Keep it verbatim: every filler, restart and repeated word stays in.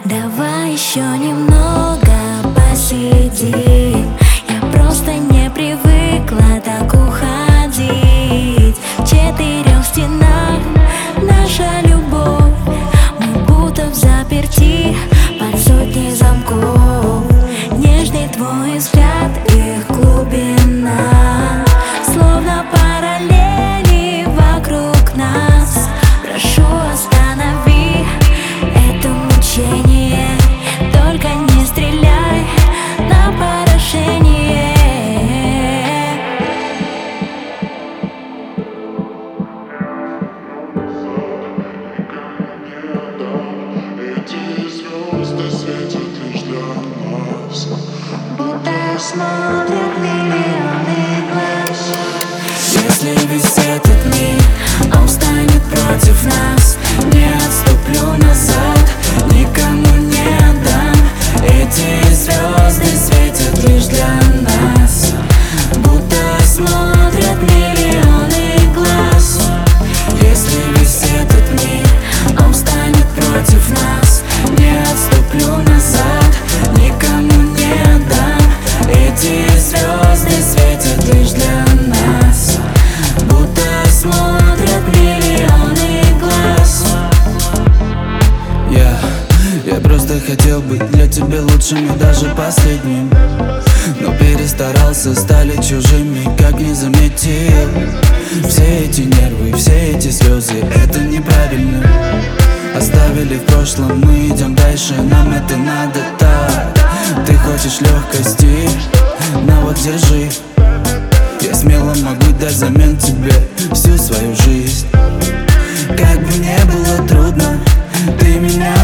Давай еще немного посидим. Я просто не привыкла так уходить. В четырех стенах наша любовь, мы будто взаперти под сотней замков. Нежный твой взгляд, их глубина, словно параллели вокруг нас. Прошу, останови это мучение, только не стреляй на поражение. Эти звезды светят лишь для нас, Будто смотрят миллионы глаз. Если весь этот мир, он станет против нас, не отступлю назад, никому не отдам. Эти звезды светят лишь для нас, будто смотрят миллионы глаз. Если весь этот мир, он станет против нас, не отступлю назад, никому не отдам. Эти звезды светят лишь для нас, будто смотрят миллионы глаз. Я, я просто хотел быть для тебя лучшим и даже последним, но перестарался, стали чужими, как не заметил. Все эти нервы, все эти слезы, это неправильно. Оставили в прошлом, мы идем дальше, нам это надо так. Ты хочешь легкости, на вот держи. Я смело могу дать взамен тебе всю свою жизнь. Как бы не было трудно, ты меня